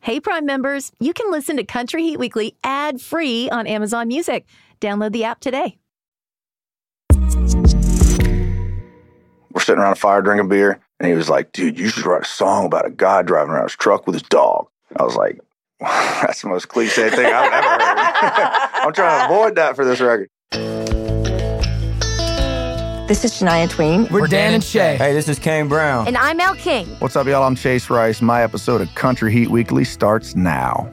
Hey, Prime members, you can listen to Country Heat Weekly ad-free on Amazon Music. Download the app today. We're sitting around a fire drinking beer, and he was like, dude, you should write a song about a guy driving around his truck with his dog. I was like, that's the most cliche thing I've ever heard. I'm trying to avoid that for this record. This is Shania Twain. We're Dan and Shay. Hey, this is Kane Brown. And I'm Elle King. What's up, y'all? I'm Chase Rice. My episode of Country Heat Weekly starts now.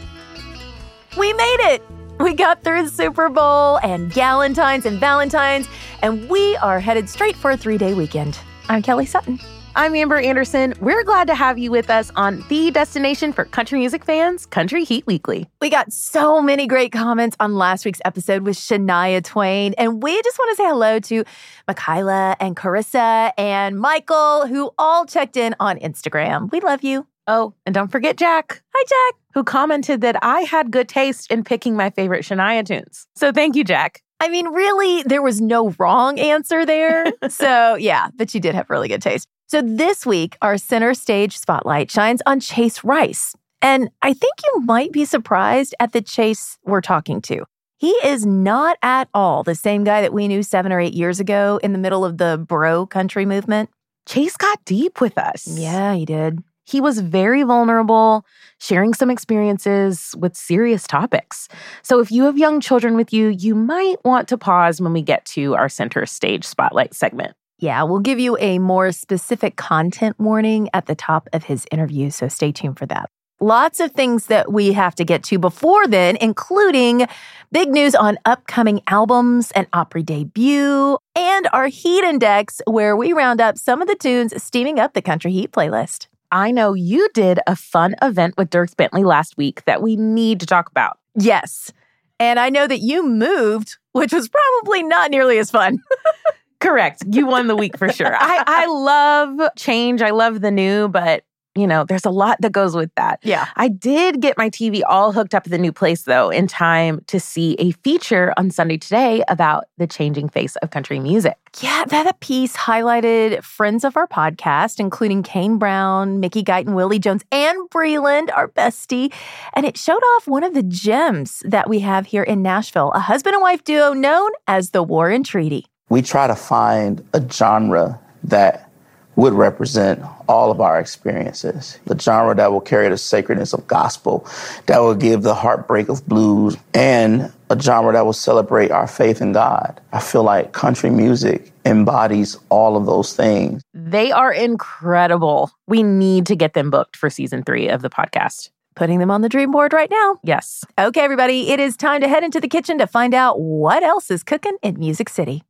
We made it! We got through the Super Bowl and Galentine's and Valentine's, and we are headed straight for a 3-day weekend. I'm Kelly Sutton. I'm Amber Anderson. We're glad to have you with us on the destination for country music fans, Country Heat Weekly. We got so many great comments on last week's episode with Shania Twain, and we just want to say hello to Michaela and Carissa and Michael, who all checked in on Instagram. We love you. Oh, and don't forget Jack. Hi, Jack. Who commented that I had good taste in picking my favorite Shania tunes. So thank you, Jack. I mean, really, there was no wrong answer there. So yeah, but you did have really good taste. So this week, our center stage spotlight shines on Chase Rice. And I think you might be surprised at the Chase we're talking to. He is not at all the same guy that we knew 7 or 8 years ago in the middle of the bro country movement. Chase got deep with us. Yeah, he did. He was very vulnerable, sharing some experiences with serious topics. So if you have young children with you, you might want to pause when we get to our center stage spotlight segment. Yeah, we'll give you a more specific content warning at the top of his interview, so stay tuned for that. Lots of things that we have to get to before then, including big news on upcoming albums, an Opry debut, and our Heat Index, where we round up some of the tunes steaming up the Country Heat playlist. I know you did a fun event with Dierks Bentley last week that we need to talk about. Yes, and I know that you moved, which was probably not nearly as fun. Correct. You won the week for sure. I love change. I love the new, but, you know, there's a lot that goes with that. Yeah. I did get my TV all hooked up at the new place, though, in time to see a feature on Sunday Today about the changing face of country music. Yeah, that piece highlighted friends of our podcast, including Kane Brown, Mickey Guyton, Willie Jones, and Breland, our bestie. And it showed off one of the gems that we have here in Nashville, a husband and wife duo known as the War and Treaty. We try to find a genre that would represent all of our experiences. The genre that will carry the sacredness of gospel, that will give the heartbreak of blues, and a genre that will celebrate our faith in God. I feel like country music embodies all of those things. They are incredible. We need to get them booked for season 3 of the podcast. Putting them on the dream board right now. Yes. Okay, everybody, it is time to head into the kitchen to find out what else is cooking in Music City.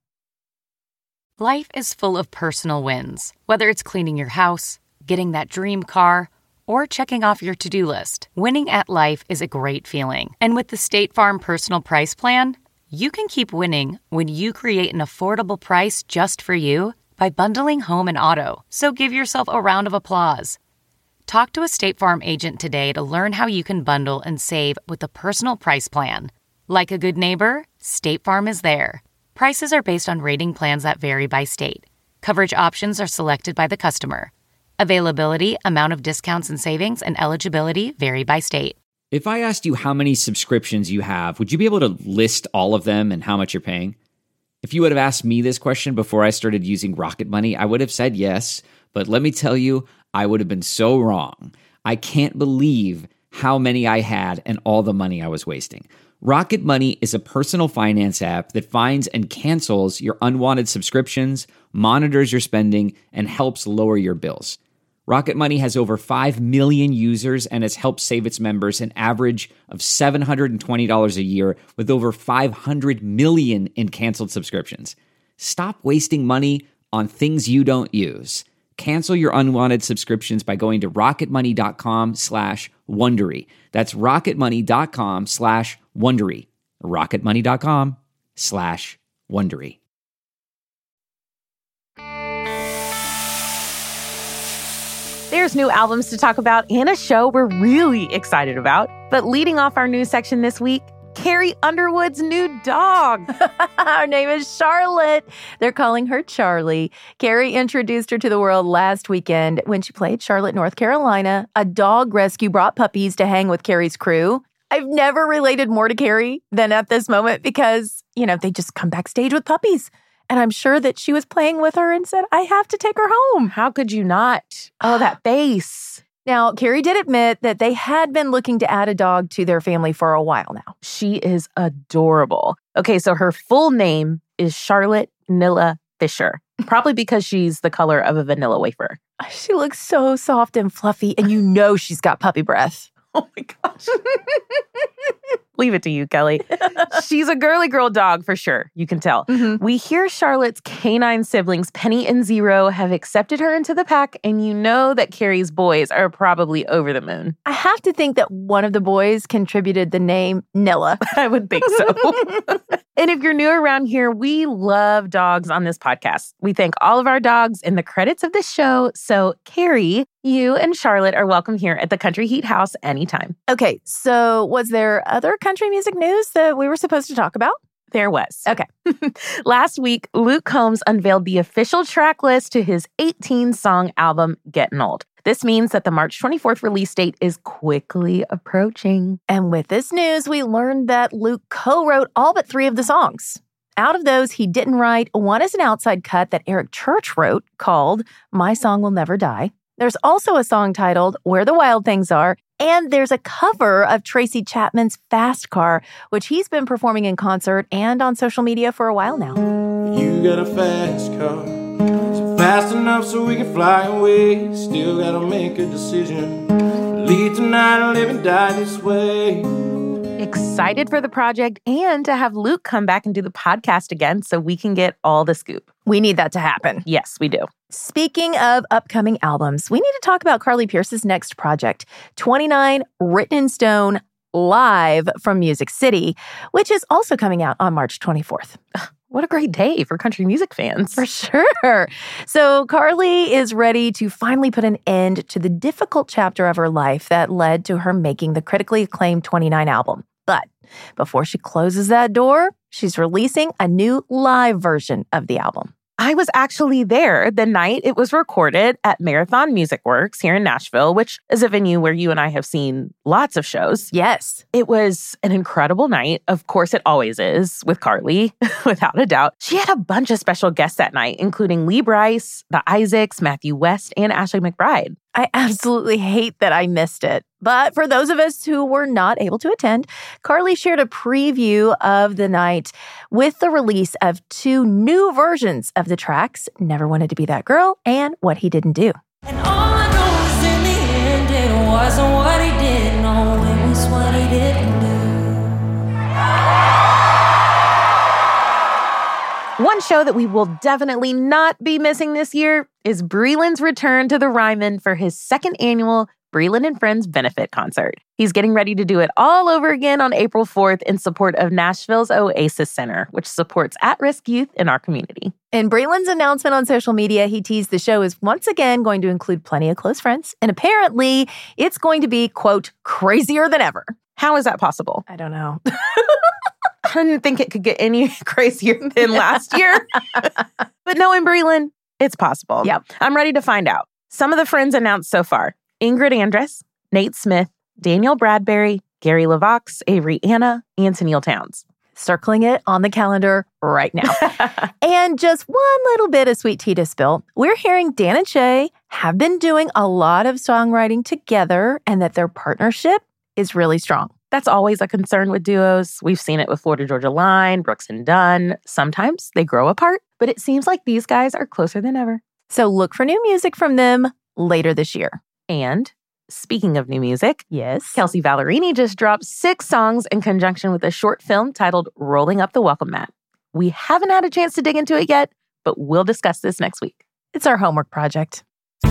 Life is full of personal wins, whether it's cleaning your house, getting that dream car, or checking off your to-do list. Winning at life is a great feeling. And with the State Farm Personal Price Plan, you can keep winning when you create an affordable price just for you by bundling home and auto. So give yourself a round of applause. Talk to a State Farm agent today to learn how you can bundle and save with the Personal Price Plan. Like a good neighbor, State Farm is there. Prices are based on rating plans that vary by state. Coverage options are selected by the customer. Availability, amount of discounts and savings, and eligibility vary by state. If I asked you how many subscriptions you have, would you be able to list all of them and how much you're paying? If you would have asked me this question before I started using Rocket Money, I would have said yes. But let me tell you, I would have been so wrong. I can't believe how many I had and all the money I was wasting. Rocket Money is a personal finance app that finds and cancels your unwanted subscriptions, monitors your spending, and helps lower your bills. Rocket Money has over 5 million users and has helped save its members an average of $720 a year with over 500 million in canceled subscriptions. Stop wasting money on things you don't use. Cancel your unwanted subscriptions by going to rocketmoney.com/Wondery. That's rocketmoney.com/Wondery. rocketmoney.com/Wondery. There's new albums to talk about and a show we're really excited about. But leading off our news section this week, Carrie Underwood's new dog. Her name is Charlotte. They're calling her Charlie. Carrie introduced her to the world last weekend when she played Charlotte, North Carolina. A dog rescue brought puppies to hang with Carrie's crew. I've never related more to Carrie than at this moment because, they just come backstage with puppies. And I'm sure that she was playing with her and said, I have to take her home. How could you not? Oh, that face. Now, Carrie did admit that they had been looking to add a dog to their family for a while now. She is adorable. Okay, so her full name is Charlotte Nilla Fisher, probably because she's the color of a vanilla wafer. She looks so soft and fluffy, and she's got puppy breath. Oh my gosh. Leave it to you, Kelly. She's a girly girl dog for sure. You can tell. Mm-hmm. We hear Charlotte's canine siblings, Penny and Zero, have accepted her into the pack, and you know that Carrie's boys are probably over the moon. I have to think that one of the boys contributed the name Nilla. I would think so. And if you're new around here, we love dogs on this podcast. We thank all of our dogs in the credits of this show. So, Carrie, you and Charlotte are welcome here at the Country Heat House anytime. Okay, so was there other country music news that we were supposed to talk about? There was. Okay. Last week, Luke Combs unveiled the official track list to his 18-song album, Getting Old. This means that the March 24th release date is quickly approaching. And with this news, we learned that Luke co-wrote all but 3 of the songs. Out of those, he didn't write. One is an outside cut that Eric Church wrote called My Song Will Never Die. There's also a song titled Where the Wild Things Are, and there's a cover of Tracy Chapman's Fast Car, which he's been performing in concert and on social media for a while now. You got a fast car, so fast enough so we can fly away. Still gotta make a decision. Leave tonight or live and die this way. Excited for the project and to have Luke come back and do the podcast again so we can get all the scoop. We need that to happen. Yes, we do. Speaking of upcoming albums, we need to talk about Carly Pearce's next project, 29 Written in Stone, live from Music City, which is also coming out on March 24th. What a great day for country music fans. For sure. So Carly is ready to finally put an end to the difficult chapter of her life that led to her making the critically acclaimed 29 album. But before she closes that door, she's releasing a new live version of the album. I was actually there the night it was recorded at Marathon Music Works here in Nashville, which is a venue where you and I have seen lots of shows. Yes. It was an incredible night. Of course, it always is with Carly, without a doubt. She had a bunch of special guests that night, including Lee Brice, the Isaacs, Matthew West, and Ashley McBryde. I absolutely hate that I missed it. But for those of us who were not able to attend, Carly shared a preview of the night with the release of 2 new versions of the tracks, Never Wanted to Be That Girl and What He Didn't Do. And all I know is in the end, it wasn't what he did, no, it was what he didn't do. One show that we will definitely not be missing this year is Breland's return to the Ryman for his 2nd annual Breland and Friends benefit concert. He's getting ready to do it all over again on April 4th in support of Nashville's Oasis Center, which supports at-risk youth in our community. In Breland's announcement on social media, he teased the show is once again going to include plenty of close friends, and apparently it's going to be, quote, crazier than ever. How is that possible? I don't know. I didn't think it could get any crazier than last year. But knowing Breland, it's possible. Yep. I'm ready to find out. Some of the friends announced so far: Ingrid Andress, Nate Smith, Daniel Bradbury, Gary LaVox, Avery Anna, and Tennille Towns. Circling it on the calendar right now. And just one little bit of sweet tea to spill. We're hearing Dan and Shay have been doing a lot of songwriting together and that their partnership is really strong. That's always a concern with duos. We've seen it with Florida Georgia Line, Brooks and Dunn. Sometimes they grow apart, but it seems like these guys are closer than ever. So look for new music from them later this year. And speaking of new music, yes, Kelsey Ballerini just dropped 6 songs in conjunction with a short film titled Rolling Up the Welcome Mat. We haven't had a chance to dig into it yet, but we'll discuss this next week. It's our homework project.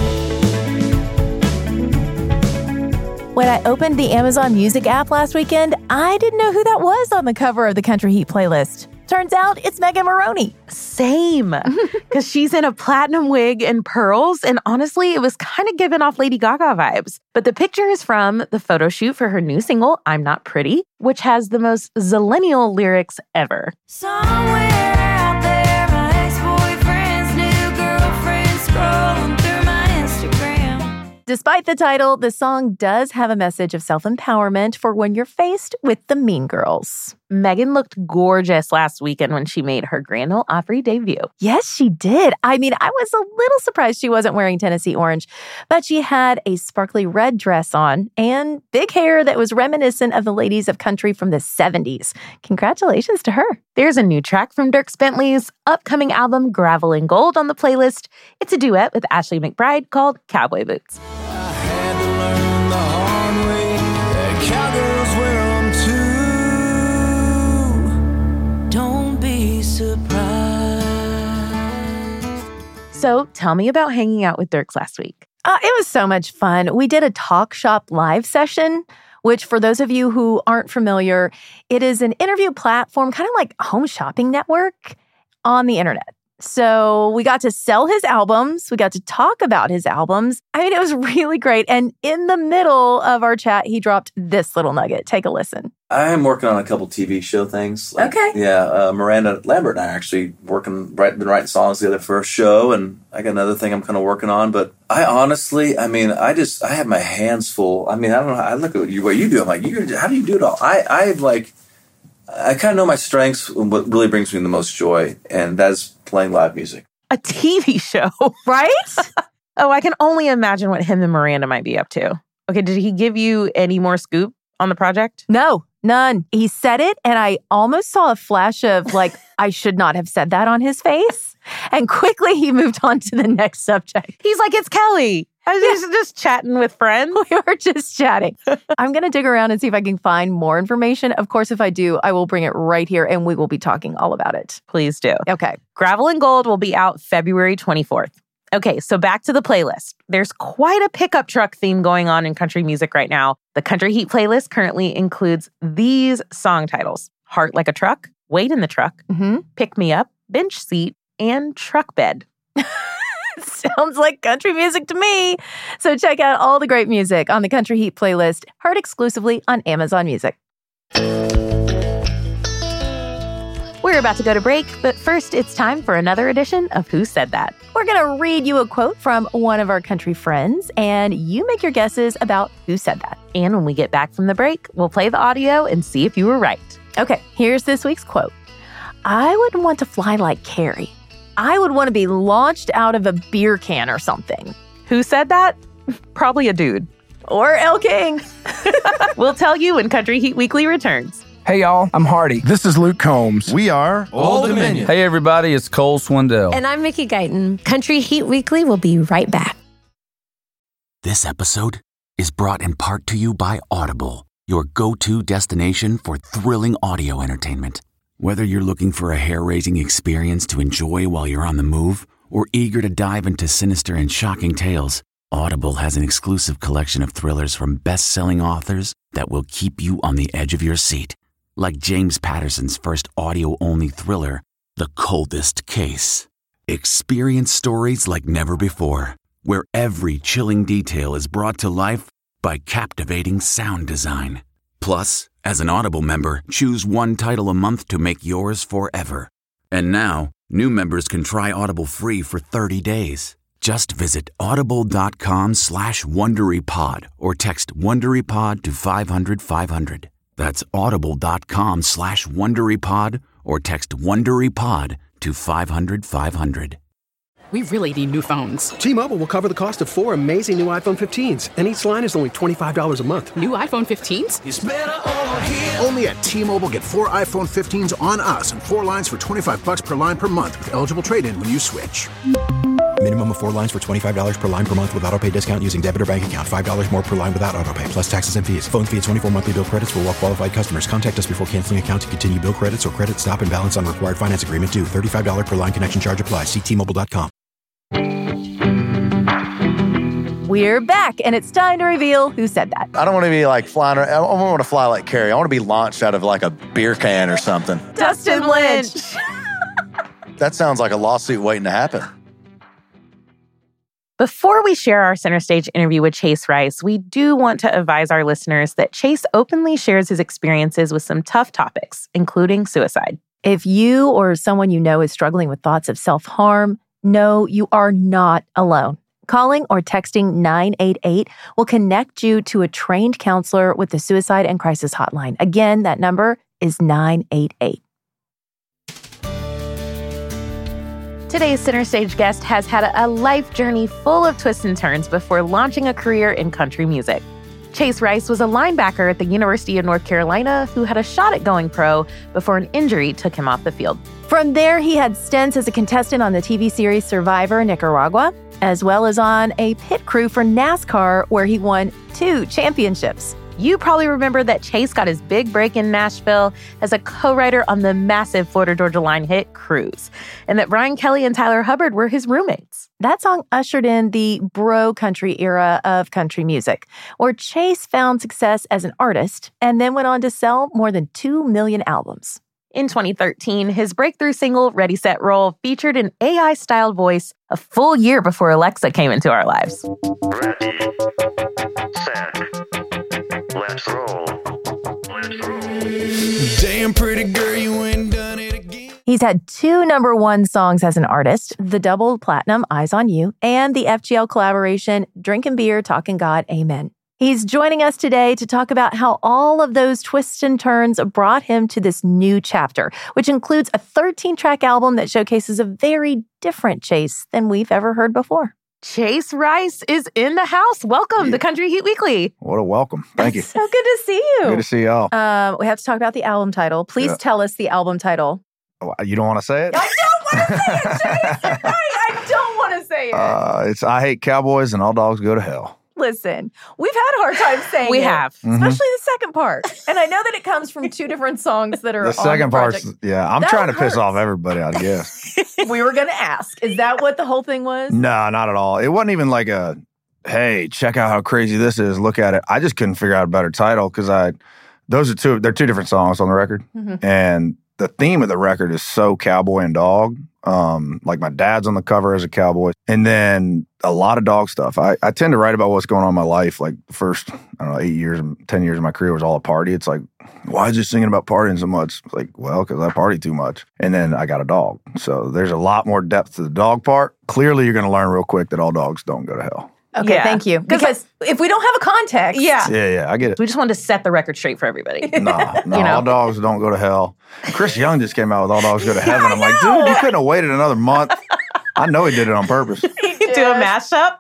When I opened the Amazon Music app last weekend, I didn't know who that was on the cover of the Country Heat playlist. Turns out it's Megan Maroney. Same, because she's in a platinum wig and pearls, and honestly, it was kind of giving off Lady Gaga vibes. But the picture is from the photo shoot for her new single, I'm Not Pretty, which has the most zillennial lyrics ever. Somewhere out there, my ex-boyfriend's new girlfriend scrolling through my Instagram. Despite the title, the song does have a message of self-empowerment for when you're faced with the mean girls. Megan looked gorgeous last weekend when she made her Grand Ole Opry debut. Yes, she did. I mean, I was a little surprised she wasn't wearing Tennessee orange, but she had a sparkly red dress on and big hair that was reminiscent of the ladies of country from the 70s. Congratulations to her. There's a new track from Dierks Bentley's upcoming album, Gravel in Gold, on the playlist. It's a duet with Ashley McBryde called Cowboy Boots. I had to learn the hard way that cowgirls wear 'em too. Don't be surprised. So tell me about hanging out with Dierks last week. It was so much fun. We did a Talk Shop live session, which for those of you who aren't familiar, it is an interview platform, kind of like Home Shopping Network on the internet. So we got to sell his albums. We got to talk about his albums. I mean, it was really great. And in the middle of our chat, he dropped this little nugget. Take a listen. I'm working on a couple TV show things. Okay. Yeah, Miranda Lambert and I are actually been writing songs together for a show, and I got another thing I'm kind of working on. But I honestly, I have my hands full. I mean, I don't know. I look at what you do. I'm like, how do you do it all? I kind of know my strengths, what really brings me the most joy, and that's playing live music. A TV show, right? Oh, I can only imagine what him and Miranda might be up to. Okay, did he give you any more scoop on the project? No, none. He said it, and I almost saw a flash of, like, I should not have said that on his face. And quickly he moved on to the next subject. He's like, it's Kelly. I was just chatting with friends. We were just chatting. I'm going to dig around and see if I can find more information. Of course, if I do, I will bring it right here and we will be talking all about it. Please do. Okay. Gravel in Gold will be out February 24th. Okay, so back to the playlist. There's quite a pickup truck theme going on in country music right now. The Country Heat playlist currently includes these song titles: Heart Like a Truck, Wait in the Truck, Pick Me Up, Bench Seat, and Truck Bed. Sounds like country music to me. So check out all the great music on the Country Heat playlist, heard exclusively on Amazon Music. We're about to go to break, but first it's time for another edition of Who Said That? We're going to read you a quote from one of our country friends, and you make your guesses about who said that. And when we get back from the break, we'll play the audio and see if you were right. Okay, here's this week's quote. I wouldn't want to fly like Carrie. I would want to be launched out of a beer can or something. Who said that? Probably a dude. Or Elle King. We'll tell you when Country Heat Weekly returns. Hey, y'all, I'm Hardy. This is Luke Combs. We are Old Dominion. Hey, everybody, it's Cole Swindell. And I'm Mickey Guyton. Country Heat Weekly will be right back. This episode is brought in part to you by Audible, your go-to destination for thrilling audio entertainment. Whether you're looking for a hair-raising experience to enjoy while you're on the move or eager to dive into sinister and shocking tales, Audible has an exclusive collection of thrillers from best-selling authors that will keep you on the edge of your seat. Like James Patterson's first audio-only thriller, The Coldest Case. Experience stories like never before, where every chilling detail is brought to life by captivating sound design. Plus, as an Audible member, choose one title a month to make yours forever. And now, new members can try Audible free for 30 days. Just visit audible.com/WonderyPod or text WonderyPod to 500-500. That's audible.com/WonderyPod or text WonderyPod to 500-500. We really need new phones. T-Mobile will cover the cost of 4 amazing new iPhone 15s, and each line is only $25 a month. New iPhone 15s? It's better over here. Only at T-Mobile, get 4 iPhone 15s on us and 4 lines for $25 per line per month with eligible trade-in when you switch. Minimum of 4 lines for $25 per line per month with autopay discount using debit or bank account. $5 more per line without autopay, plus taxes and fees. Phone fee at 24 monthly bill credits for well-qualified customers. Contact us before canceling account to continue bill credits or credit stop and balance on required finance agreement due. $35 per line connection charge applies. See T-Mobile.com. We're back, and it's time to reveal who said that. I don't want to be like flying around. I don't want to fly like Carrie. I want to be launched out of like a beer can or something. Dustin Lynch. That sounds like a lawsuit waiting to happen. Before we share our Center Stage interview with Chase Rice, we do want to advise our listeners that Chase openly shares his experiences with some tough topics, including suicide. If you or someone you know is struggling with thoughts of self-harm, no, you are not alone. Calling or texting 988 will connect you to a trained counselor with the Suicide and Crisis Hotline. Again, that number is 988. Today's Center Stage guest has had a life journey full of twists and turns before launching a career in country music. Chase Rice was a linebacker at the University of North Carolina who had a shot at going pro before an injury took him off the field. From there, he had stints as a contestant on the TV series Survivor Nicaragua, as well as on a pit crew for NASCAR, where he won 2 championships. You probably remember that Chase got his big break in Nashville as a co-writer on the massive Florida Georgia Line hit Cruise, and that Brian Kelly and Tyler Hubbard were his roommates. That song ushered in the bro country era of country music, where Chase found success as an artist and then went on to sell more than 2 million albums. In 2013, his breakthrough single, Ready, Set, Roll, featured an AI-styled voice a full year before Alexa came into our lives. Ready, set, let's roll. Damn pretty girl, you ain't done it again. He's had 2 number 1 songs as an artist, the double platinum Eyes on You, and the FGL collaboration Drinking Beer, Talking God, Amen. He's joining us today to talk about how all of those twists and turns brought him to this new chapter, which includes a 13-track album that showcases a very different Chase than we've ever heard before. Chase Rice is in the house. Welcome to Country Heat Weekly. What a welcome. Thank you. So good to see you. Good to see y'all. We have to talk about the album title. Please tell us the album title. Oh, you don't want to say it? I don't want to say it, Chase. I don't want to say it. It's I Hate Cowboys and All Dogs Go to Hell. Listen, we've had a hard time saying we it. have. Especially the second part. And I know that it comes from 2 different songs that are the second part's, I'm that trying to hurts. piss off everybody, I guess. We were going to ask, is that what the whole thing was? No, not at all. It wasn't even like a, hey, check out how crazy this is, look at it. I just couldn't figure out a better title because they're 2 different songs on the record. Mm-hmm. And the theme of the record is so cowboy and dog. Like my dad's on the cover as a cowboy. And then a lot of dog stuff. I tend to write about what's going on in my life. Like the first, 8 years, 10 years of my career was all a party. It's like, why is you singing about partying so much? It's like, well, because I party too much. And then I got a dog. So there's a lot more depth to the dog part. Clearly, you're going to learn real quick that all dogs don't go to hell. Okay, thank you. Because if we don't have a context. Yeah, I get it. We just wanted to set the record straight for everybody. No, all dogs don't go to hell. Chris Young just came out with All Dogs Go to Heaven. I'm like, dude, you couldn't have waited another month. I know he did it on purpose. Do a mashup?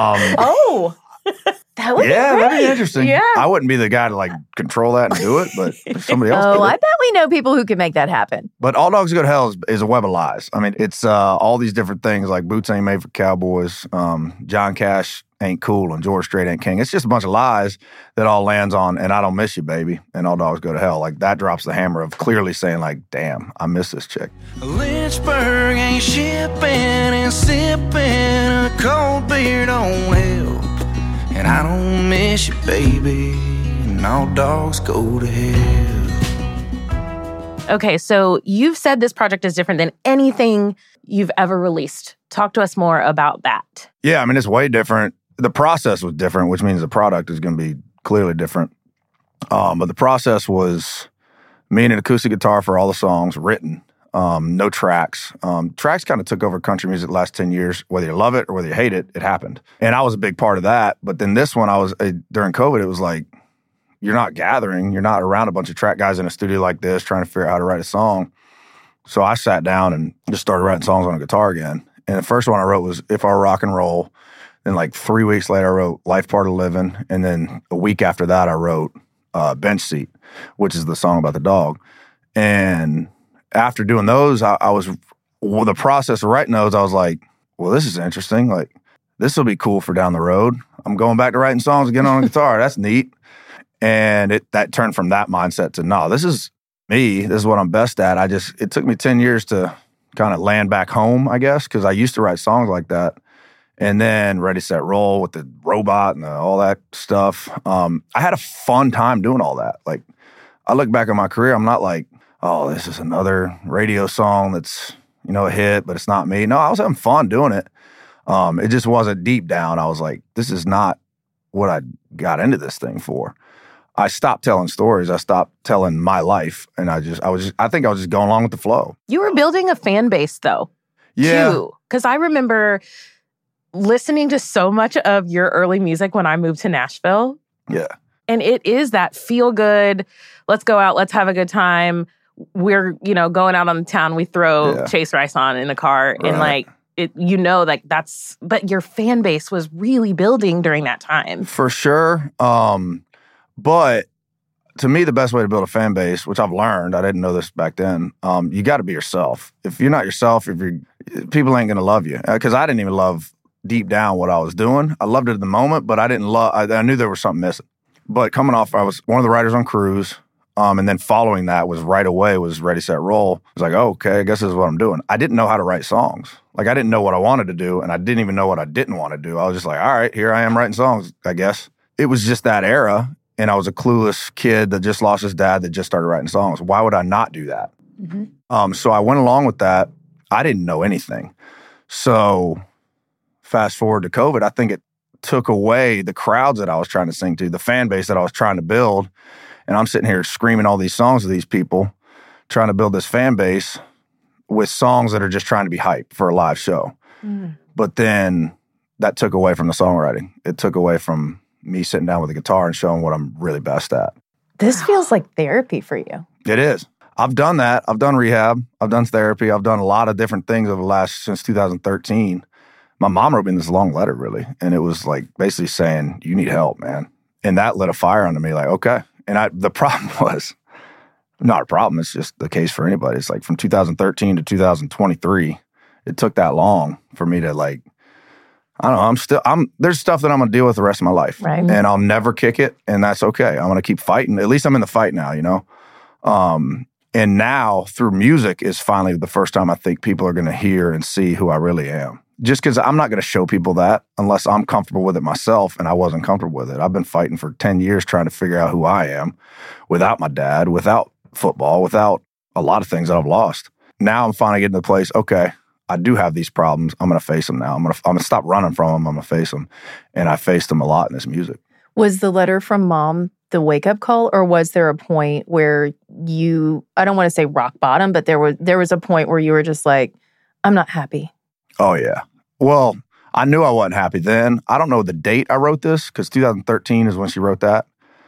That would be great. That'd be interesting. Yeah. I wouldn't be the guy to control that and do it, but if somebody else did I it. bet we know people who can make that happen. But All Dogs Go to Hell is a web of lies. I mean, it's all these different things like Boots Ain't Made for Cowboys, John Cash ain't cool, and George Strait ain't king. It's just a bunch of lies that all lands on, and I don't miss you, baby, and All Dogs Go to Hell. Like, that drops the hammer of clearly saying, like, damn, I miss this chick. Lynchburg ain't shipping and sipping a cold beer don't help. And I don't miss you, baby, and all dogs go to hell. Okay, so you've said this project is different than anything you've ever released. Talk to us more about that. Yeah, I mean, it's way different. The process was different, which means the product is going to be clearly different. But the process was me and an acoustic guitar for all the songs, written, no tracks. Tracks kind of took over country music the last 10 years. Whether you love it or whether you hate it, it happened. And I was a big part of that. But then this one, during COVID, it was like, you're not gathering. You're not around a bunch of track guys in a studio like this trying to figure out how to write a song. So I sat down and just started writing songs on a guitar again. And the first one I wrote was If Our Rock and Roll. Then 3 weeks later, I wrote Life Part of Living. And then a week after that, I wrote Bench Seat, which is the song about the dog. And after doing those, the process of writing those, I was like, well, this is interesting. Like, this will be cool for down the road. I'm going back to writing songs again on a guitar. That's neat. And that turned from that mindset to, no, this is me. This is what I'm best at. It took me 10 years to kind of land back home, I guess, because I used to write songs like that. And then Ready, Set, Roll with the robot and all that stuff. I had a fun time doing all that. Like, I look back at my career, I'm not like, oh, this is another radio song that's, a hit, but it's not me. No, I was having fun doing it. It just wasn't deep down. I was like, this is not what I got into this thing for. I stopped telling stories. I stopped telling my life. And I think I was just going along with the flow. You were building a fan base, though. Yeah. Too. Because I remember listening to so much of your early music when I moved to Nashville. Yeah. And it is that feel good, let's go out, let's have a good time. We're, going out on the town, we throw Chase Rice on in the car. Right. And like, but your fan base was really building during that time. For sure. But to me, the best way to build a fan base, which I've learned, I didn't know this back then, you got to be yourself. If you're not yourself, people ain't going to love you. Because I didn't even love deep down what I was doing. I loved it in the moment, but I knew there was something missing. But coming off, I was one of the writers on Cruise. And then following that was right away was Ready, Set, Roll. I was like, oh, okay, I guess this is what I'm doing. I didn't know how to write songs. Like, I didn't know what I wanted to do, and I didn't even know what I didn't want to do. I was just like, all right, here I am writing songs, I guess. It was just that era, and I was a clueless kid that just lost his dad that just started writing songs. Why would I not do that? Mm-hmm. So I went along with that. I didn't know anything. So fast forward to COVID, I think it took away the crowds that I was trying to sing to, the fan base that I was trying to build. And I'm sitting here screaming all these songs to these people, trying to build this fan base with songs that are just trying to be hype for a live show. Mm. But then that took away from the songwriting. It took away from me sitting down with a guitar and showing what I'm really best at. This feels like therapy for you. It is. I've done that. I've done rehab. I've done therapy. I've done a lot of different things since 2013. My mom wrote me this long letter, really. And it was like basically saying, you need help, man. And that lit a fire under me, like, okay. And the problem was, not a problem, it's just the case for anybody. It's like from 2013 to 2023, it took that long for me to like, I don't know, there's stuff that I'm going to deal with the rest of my life. Right. And I'll never kick it, and that's okay. I'm going to keep fighting. At least I'm in the fight now, And now, through music, is finally the first time I think people are going to hear and see who I really am. Just because I'm not going to show people that unless I'm comfortable with it myself, and I wasn't comfortable with it. I've been fighting for 10 years trying to figure out who I am without my dad, without football, without a lot of things that I've lost. Now I'm finally getting to the place, okay, I do have these problems. I'm going to face them now. I'm going to stop running from them. I'm going to face them. And I faced them a lot in this music. Was the letter from mom the wake-up call, or was there a point where you, I don't want to say rock bottom, but there was a point where you were just like, I'm not happy? Oh, yeah. Well, I knew I wasn't happy then. I don't know the date I wrote this, because 2013 is when she wrote that.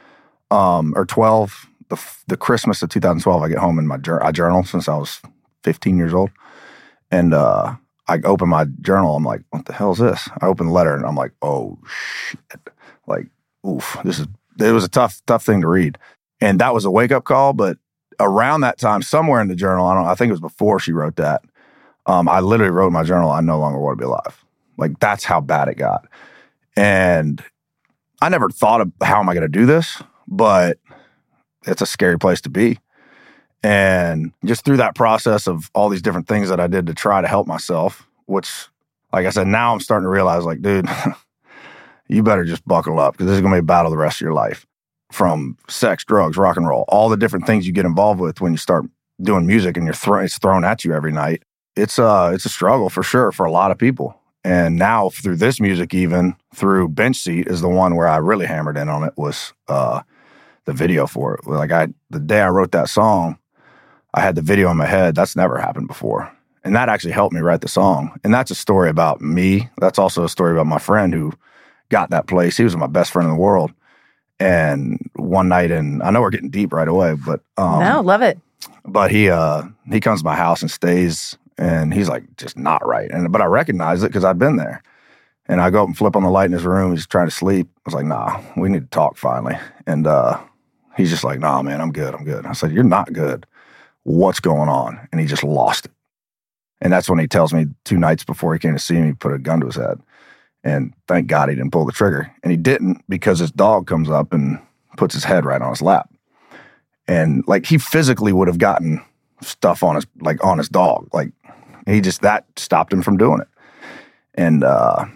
Or 12, the Christmas of 2012, I get home and I journal since I was 15 years old. And I open my journal. I'm like, what the hell is this? I open the letter and I'm like, oh, shit. Like, oof, it was a tough thing to read. And that was a wake-up call. But around that time, somewhere in the journal, I think it was before she wrote that, I literally wrote in my journal, I no longer want to be alive. Like, that's how bad it got. And I never thought of how am I going to do this, but it's a scary place to be. And just through that process of all these different things that I did to try to help myself, which, like I said, now I'm starting to realize, like, dude, you better just buckle up, because this is going to be a battle the rest of your life. From sex, drugs, rock and roll, all the different things you get involved with when you start doing music and it's thrown at you every night. It's a struggle for sure for a lot of people. And now through this music, even through Bench Seat is the one where I really hammered in on it, was the video for it. Like, the day I wrote that song, I had the video in my head. That's never happened before. And that actually helped me write the song. And that's a story about me. That's also a story about my friend who got that place. He was my best friend in the world. And one night, and I know we're getting deep right away, but no, love it. But he comes to my house and stays, and he's like, just not right. But I recognize it because I'd been there. And I go up and flip on the light in his room. He's trying to sleep. I was like, nah, we need to talk finally. And he's just like, nah, man, I'm good. I said, you're not good. What's going on? And he just lost it. And that's when he tells me 2 nights before he came to see me, he put a gun to his head. And thank God he didn't pull the trigger. And he didn't, because his dog comes up and puts his head right on his lap. And like, he physically would have gotten stuff on his dog. Like, that stopped him from doing it. And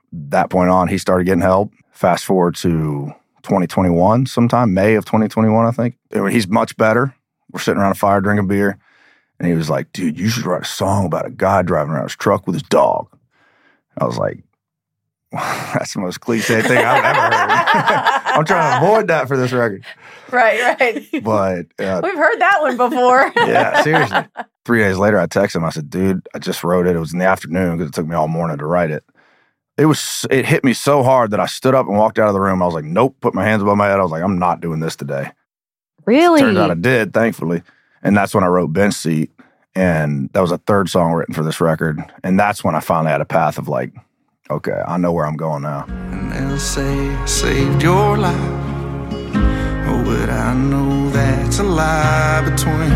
that point on, he started getting help. Fast forward to 2021 sometime, May of 2021, I think. He's much better. We're sitting around a fire drinking beer. And he was like, dude, you should write a song about a guy driving around his truck with his dog. I was like, that's the most cliche thing I've ever heard. I'm trying to avoid that for this record. Right. But we've heard that one before. Yeah, seriously. 3 days later, I texted him. I said, dude, I just wrote it. It was in the afternoon because it took me all morning to write it. It hit me so hard that I stood up and walked out of the room. I was like, nope, put my hands above my head. I was like, I'm not doing this today. Really? Turns out I did, thankfully. And that's when I wrote Bench Seat. And that was a third song written for this record. And that's when I finally had a path of like, okay, I know where I'm going now. And they'll say I saved your life. Oh, but I know that's a lie between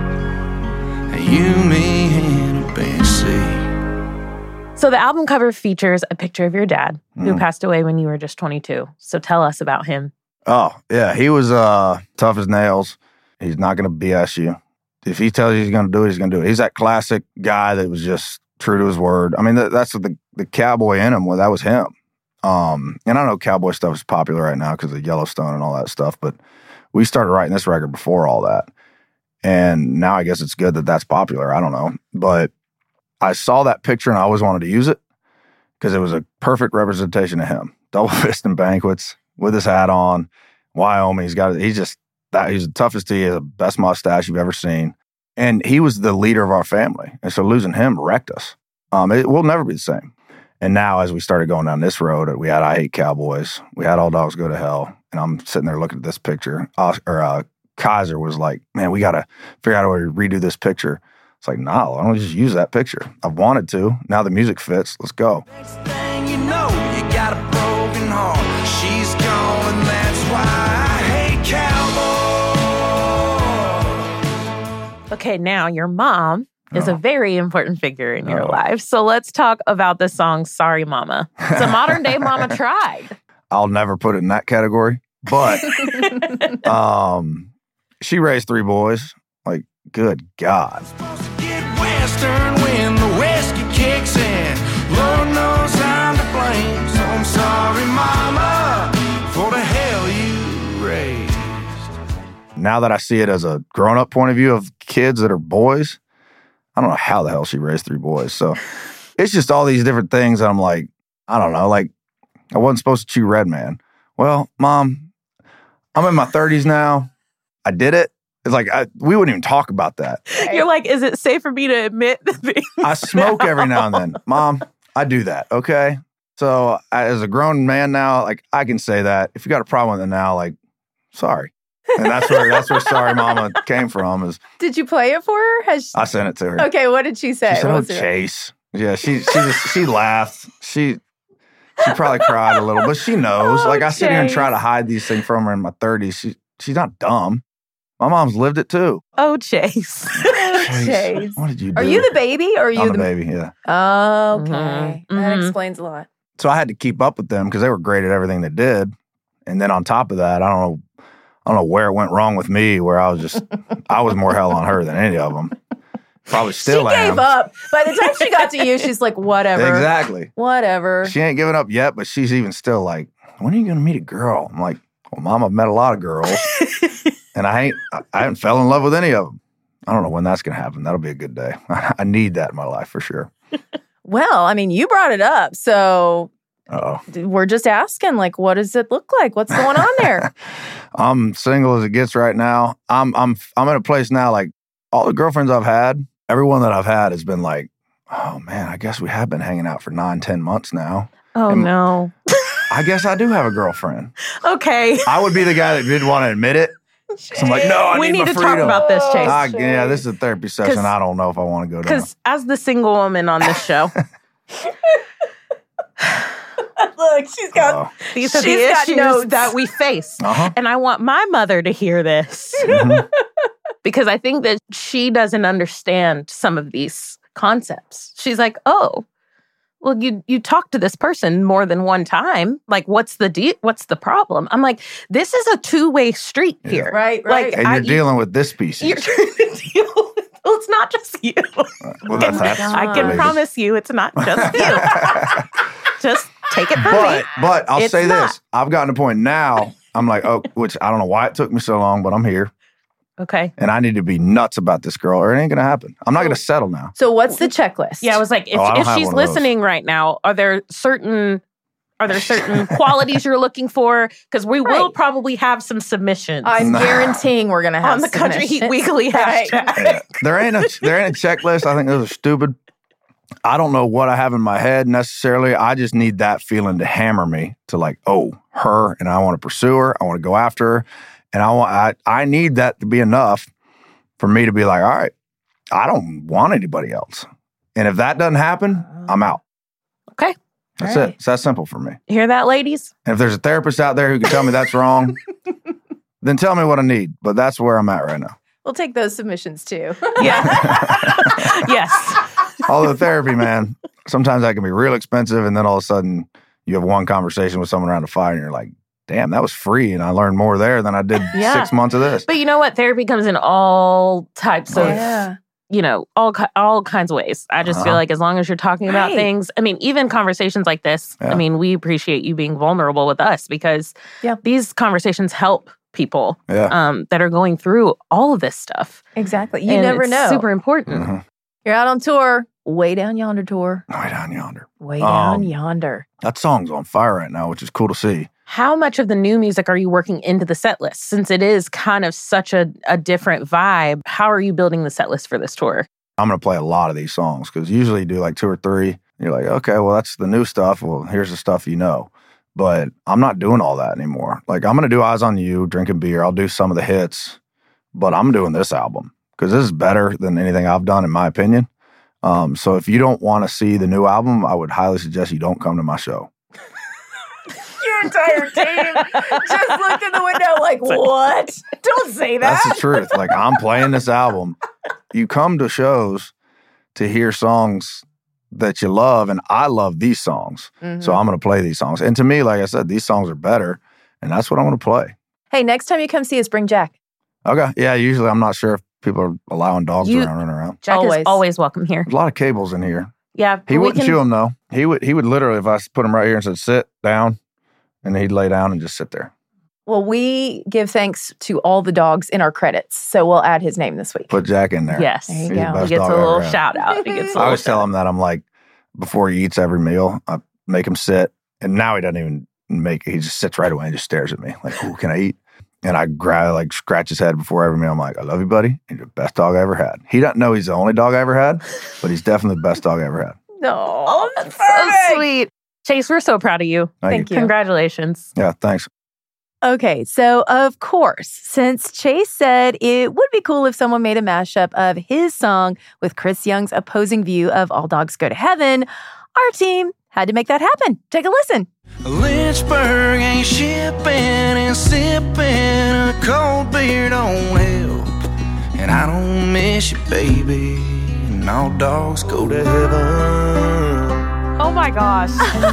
you, me, and a bench seat. So the album cover features a picture of your dad, who passed away when you were just 22. So tell us about him. Oh, yeah. He was tough as nails. He's not going to BS you. If he tells you he's going to do it, he's going to do it. He's that classic guy that was just true to his word. I mean, that's the cowboy in him. Well, that was him. And I know cowboy stuff is popular right now because of Yellowstone and all that stuff, but we started writing this record before all that. And now I guess it's good that that's popular. I don't know. But I saw that picture and I always wanted to use it because it was a perfect representation of him. Double fist and banquets with his hat on, Wyoming. He's the toughest he is, the best mustache you've ever seen. And he was the leader of our family. And so losing him wrecked us. It will never be the same. And now as we started going down this road, we had I Hate Cowboys. We had All Dogs Go to Hell. And I'm sitting there looking at this picture. Kaiser was like, man, we got to figure out a way to redo this picture. It's like, nah, why don't we just use that picture? I've wanted to. Now the music fits. Let's go. Next thing you know, you got a broken heart. She's gone, and that's why I hate cowboys. Okay, now your mom is a very important figure in your life. So let's talk about the song Sorry Mama. It's a modern day Mama Tried. I'll never put it in that category. But she raised 3 boys. Like, good God. Get Western when the whiskey kicks in. Lord knows I'm to blame. So I'm sorry, Mama, for the hell you raised. Now that I see it as a grown-up point of view of kids that are boys, I don't know how the hell she raised 3 boys. So it's just all these different things that I'm like, I don't know, like I wasn't supposed to chew Red Man. Well, Mom, I'm in my 30s now. I did it. It's like, we wouldn't even talk about that. You're like, is it safe for me to admit? I smoke every now and then. Mom, I do that, okay? So as a grown man now, like I can say that. If you got a problem with it now, like, sorry. And that's where Sorry Mama came from. Did you play it for her? I sent it to her. Okay, what did she say? She said, "Oh, Chase." Yeah, she laughed. She probably cried a little, but she knows. I sit here and try to hide these things from her in my 30s. She's not dumb. My mom's lived it too. Oh, Chase. Chase. What did you do? Are you the baby or are you I'm the baby? Yeah. Oh, okay. That explains a lot. So I had to keep up with them because they were great at everything they did. And then on top of that, I don't know where it went wrong with me, where I was more hell on her than any of them. Probably still am. She gave up. By the time she got to you, she's like, whatever. Exactly. Whatever. She ain't given up yet, but she's even still like, when are you going to meet a girl? I'm like, well, Mom, I've met a lot of girls. And I haven't fell in love with any of them. I don't know when that's going to happen. That'll be a good day. I need that in my life for sure. Well, I mean, you brought it up. So we're just asking, like, what does it look like? What's going on there? I'm single as it gets right now. I'm in a place now, like all the girlfriends I've had, everyone that I've had has been like, oh man, I guess we have been hanging out for 9-10 months now. Oh, no. I guess I do have a girlfriend. Okay. I would be the guy that didn't want to admit it. So I'm like, no, I we need need my to freedom. talk about this, Chase. Yeah, this is a therapy session. I don't know if I want to go down. Because as the single woman on this show, look, she's got these are the issues that we face. And I want my mother to hear this. Because I think that she doesn't understand some of these concepts. She's like, oh, well, you talk to this person more than one time. Like, what's the problem? I'm like, this is a two-way street here. Right. Like, and you're dealing with this species. You're trying to deal with, well, it's not just you. Well, that's I can promise you it's not just you. Just Take it from me. But I'll It's say not. this. I've gotten to a point now, I'm like, oh, which I don't know why it took me so long, but I'm here. Okay. And I need to be nuts about this girl or it ain't going to happen. I'm not going to settle now. So what's the checklist? Yeah, I was like, if, I don't if have she's one of those. listening right now, are there certain qualities you're looking for? Because we will probably have some submissions. I'm guaranteeing we're going to have on the Country Heat submissions. Weekly Right. hashtag. There ain't a checklist. I think those are stupid. I don't know what I have in my head necessarily. I just need that feeling to hammer me to like, oh, her, and I want to pursue her. I want to go after her. And I need that to be enough for me to be like, all right, I don't want anybody else. And if that doesn't happen, I'm out. Okay. That's it. It's that simple for me. Hear that, ladies? And if there's a therapist out there who can tell me that's wrong, then tell me what I need. But that's where I'm at right now. We'll take those submissions too. Yes. Although therapy, man, sometimes that can be real expensive. And then all of a sudden you have one conversation with someone around the fire and you're like, damn, that was free. And I learned more there than I did 6 months of this. But you know what? Therapy comes in all types of, Yeah. all kinds of ways. I just feel like as long as you're talking about Right. things, I mean, even conversations like this, Yeah. I mean, we appreciate you being vulnerable with us because these conversations help people that are going through all of this stuff. Exactly. You And never it's know. super important. Mm-hmm. You're out on tour. Way Down Yonder tour. Way Down Yonder. Way Down Yonder. That song's on fire right now, which is cool to see. How much of the new music are you working into the set list? Since it is kind of such a different vibe, how are you building the set list for this tour? I'm going to play a lot of these songs because usually you do like 2 or 3. You're like, okay, well, that's the new stuff. Well, here's the stuff you know. But I'm not doing all that anymore. Like, I'm going to do Eyes on You, Drinking Beer. I'll do some of the hits. But I'm doing this album because this is better than anything I've done, in my opinion. So if you don't want to see the new album, I would highly suggest you don't come to my show. Your entire team just looked in the window like, what? Don't say that. That's the truth. Like, I'm playing this album. You come to shows to hear songs that you love, and I love these songs. So I'm going to play these songs. And to me, like I said, these songs are better, and that's what I'm going to play. Hey, next time you come see us, bring Jack. Okay. Yeah, usually I'm not sure if people are allowing dogs to run around. Jack is always welcome here. There's a lot of cables in here. Yeah. He wouldn't chew them, though. He would literally, if I put him right here and said, sit down, and he'd lay down and just sit there. Well, we give thanks to all the dogs in our credits, so we'll add his name this week. Put Jack in there. Yes. There you He's the go. best He gets dog a I little ever had. shout out. He gets a I little always tell him that I'm like, before he eats every meal, I make him sit. And now he doesn't even make it. He just sits right away and just stares at me like, "Ooh, can I eat?" And I scratch his head before every meal. I'm like, "I love you, buddy. You're the best dog I ever had." He doesn't know he's the only dog I ever had, but he's definitely the best dog I ever had. No, that's so sweet. Chase, we're so proud of you. Thank you. Congratulations. Yeah, thanks. Okay, so of course, since Chase said it would be cool if someone made a mashup of his song with Chris Young's opposing view of All Dogs Go to Heaven, our team had to make that happen. Take a listen. Lynchburg ain't shipping and sipping a cold beer don't help. And I don't miss you, baby. And all dogs go to heaven. Oh my gosh.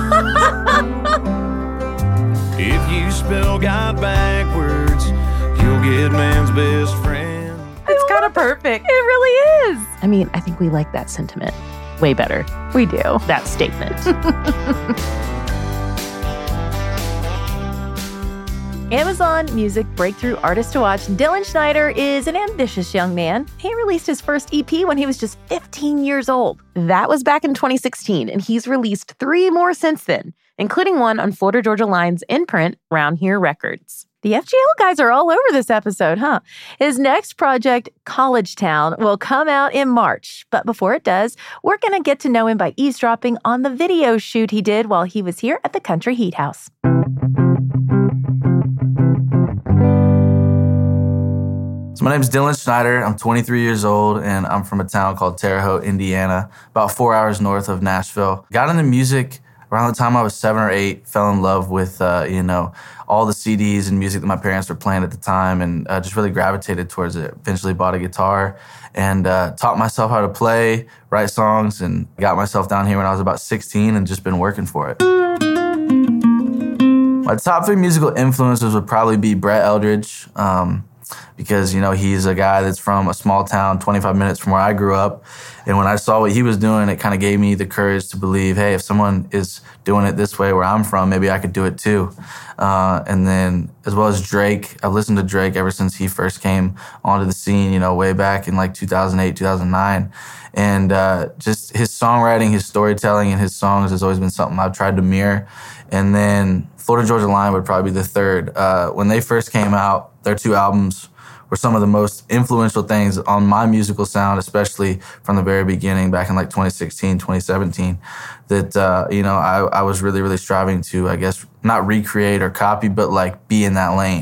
If you spell God backwards, you'll get man's best friend. It's kind of perfect. It really is. I mean, I think we like that sentiment way better. We do. That statement. Amazon Music breakthrough artist to watch, Dylan Schneider is an ambitious young man. He released his first EP when he was just 15 years old. That was back in 2016, and he's released 3 more since then, including one on Florida Georgia Line's imprint, Round Here Records. The FGL guys are all over this episode, huh? His next project, College Town, will come out in March. But before it does, we're going to get to know him by eavesdropping on the video shoot he did while he was here at the Country Heat House. So my name's Dylan Schneider. I'm 23 years old, and I'm from a town called Terre Haute, Indiana, about 4 hours north of Nashville. Got into music around the time I was 7 or 8, fell in love with, all the CDs and music that my parents were playing at the time, and just really gravitated towards it. Eventually bought a guitar and taught myself how to play, write songs, and got myself down here when I was about 16 and just been working for it. My top 3 musical influences would probably be Brett Eldredge, because, you know, he's a guy that's from a small town 25 minutes from where I grew up. And when I saw what he was doing, it kind of gave me the courage to believe, hey, if someone is doing it this way where I'm from, maybe I could do it too. And then as well as Drake, I've listened to Drake ever since he first came onto the scene, you know, way back in like 2008, 2009. And just his songwriting, his storytelling, and his songs has always been something I've tried to mirror. And then Florida Georgia Line would probably be the third. When they first came out, their 2 albums were some of the most influential things on my musical sound, especially from the very beginning back in like 2016, 2017, that, you know, I was really, really striving to, I guess, not recreate or copy, but like be in that lane.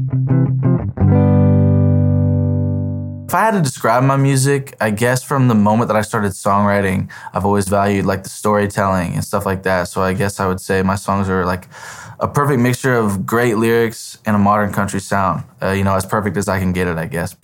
If I had to describe my music, I guess from the moment that I started songwriting, I've always valued like the storytelling and stuff like that. So I guess I would say my songs are like a perfect mixture of great lyrics and a modern country sound. You know, as perfect as I can get it, I guess.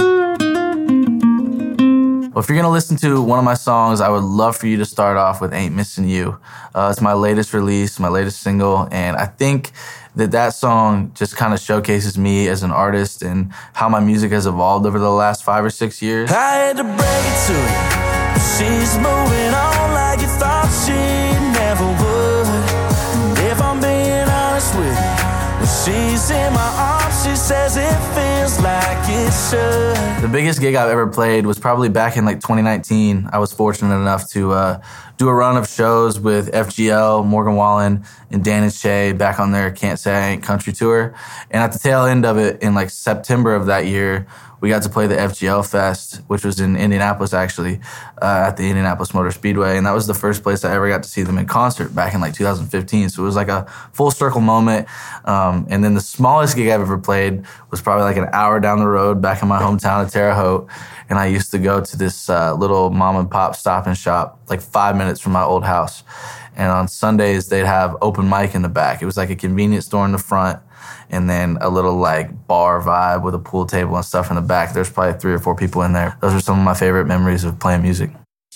Well, if you're going to listen to one of my songs, I would love for you to start off with Ain't Missing You. It's my latest release, my latest single, and I think that song just kind of showcases me as an artist and how my music has evolved over the last 5 or 6 years. I had to break it to you. She's moving on like you thought she never would. If I'm being honest with you, when she's in my arms, she says it feels like it should. The biggest gig I've ever played was probably back in like 2019. I was fortunate enough to do a run of shows with FGL, Morgan Wallen, and Dan and Shay back on their Can't Say I Ain't Country tour. And at the tail end of it, in like September of that year, we got to play the FGL Fest, which was in Indianapolis, actually, at the Indianapolis Motor Speedway. And that was the first place I ever got to see them in concert back in like 2015. So it was like a full circle moment. And then the smallest gig I've ever played was probably like an hour down the road back in my hometown of Terre Haute. And I used to go to this little mom and pop stop and shop like 5 minutes from my old house. And on Sundays, they'd have open mic in the back. It was like a convenience store in the front and then a little like bar vibe with a pool table and stuff in the back. There's probably 3 or 4 people in there. Those are some of my favorite memories of playing music.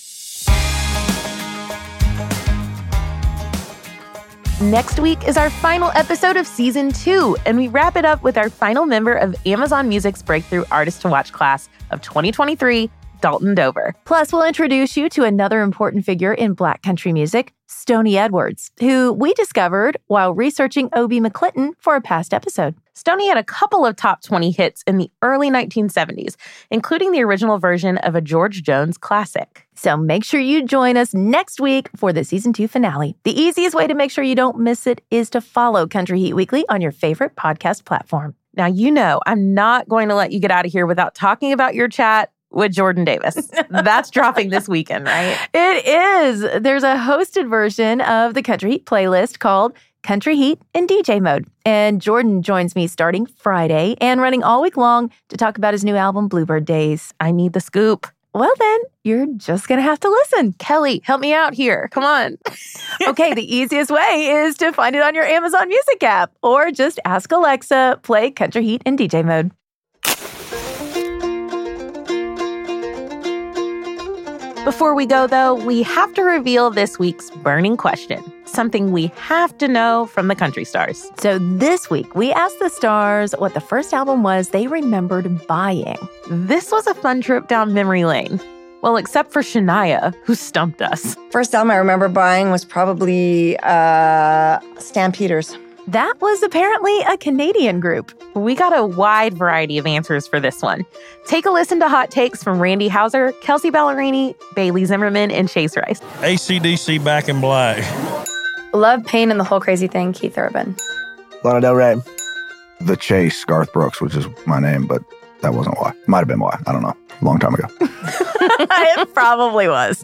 Next week is our final episode of Season 2, and we wrap it up with our final member of Amazon Music's Breakthrough Artist to Watch class of 2023, Dalton Dover. Plus, we'll introduce you to another important figure in Black country music, Stoney Edwards, who we discovered while researching Obie McClinton for a past episode. Stoney had a couple of top 20 hits in the early 1970s, including the original version of a George Jones classic. So make sure you join us next week for the Season 2 finale. The easiest way to make sure you don't miss it is to follow Country Heat Weekly on your favorite podcast platform. Now, you know, I'm not going to let you get out of here without talking about your chat with Jordan Davis. That's dropping this weekend, right? It is. There's a hosted version of the Country Heat playlist called Country Heat in DJ Mode. And Jordan joins me starting Friday and running all week long to talk about his new album, Bluebird Days. I need the scoop. Well, then, you're just going to have to listen. Kelly, help me out here. Come on. Okay, the easiest way is to find it on your Amazon Music app or just ask Alexa, play Country Heat in DJ Mode. Before we go, though, we have to reveal this week's burning question, something we have to know from the country stars. So this week, we asked the stars what the first album was they remembered buying. This was a fun trip down memory lane. Well, except for Shania, who stumped us. First album I remember buying was probably Stampeders. That was apparently a Canadian group. We got a wide variety of answers for this one. Take a listen to hot takes from Randy Houser, Kelsey Ballerini, Bailey Zimmerman, and Chase Rice. AC/DC Back in Black. Love, Pain, and the Whole Crazy Thing, Keith Urban. Lana Del Rey. The Chase, Garth Brooks, which is my name, but that wasn't why. Might have been why. I don't know. A long time ago. It probably was.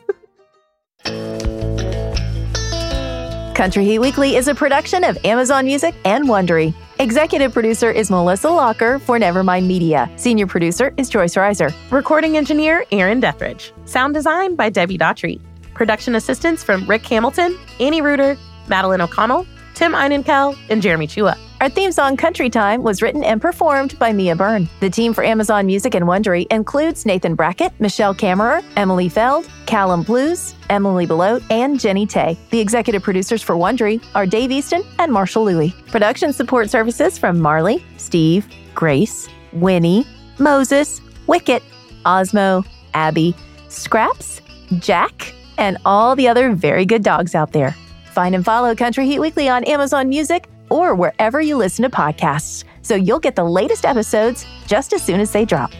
Country Heat Weekly is a production of Amazon Music and Wondery. Executive producer is Melissa Locker for Nevermind Media. Senior producer is Joyce Reiser. Recording engineer, Aaron Dethridge. Sound design by Debbie Daughtry. Production assistants from Rick Hamilton, Annie Reuter, Madeline O'Connell, Tim Einenkel, and Jeremy Chua. Our theme song, Country Time, was written and performed by Mia Byrne. The team for Amazon Music and Wondery includes Nathan Brackett, Michelle Kammerer, Emily Feld, Callum Blues, Emily Belote, and Jenny Tay. The executive producers for Wondery are Dave Easton and Marshall Louie. Production support services from Marley, Steve, Grace, Winnie, Moses, Wicket, Osmo, Abby, Scraps, Jack, and all the other very good dogs out there. Find and follow Country Heat Weekly on Amazon Music or wherever you listen to podcasts, so you'll get the latest episodes just as soon as they drop.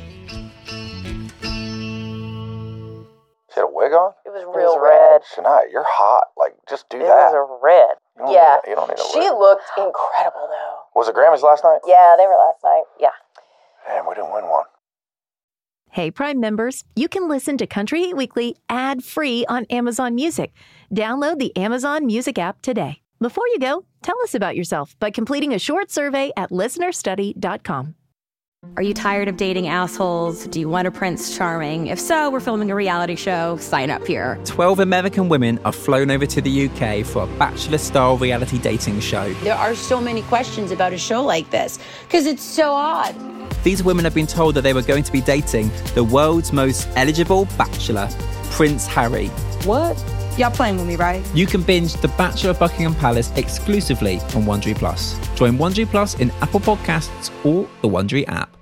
She had a wig on? It was real red. Shania, you're hot. Like, just do It that. was a red. You don't need a She wig. looked incredible, though. Was it Grammys last night? Yeah, they were last night. Yeah. Damn, we didn't win one. Hey, Prime members, you can listen to Country Heat Weekly ad-free on Amazon Music. Download the Amazon Music app today. Before you go, tell us about yourself by completing a short survey at listenerstudy.com. Are you tired of dating assholes? Do you want a Prince Charming? If so, we're filming a reality show. Sign up here. 12 American women are flown over to the UK for a bachelor-style reality dating show. There are so many questions about a show like this because it's so odd. These women have been told that they were going to be dating the world's most eligible bachelor, Prince Harry. What? Y'all playing with me, right? You can binge The Bachelor of Buckingham Palace exclusively on Wondery Plus. Join Wondery Plus in Apple Podcasts or the Wondery app.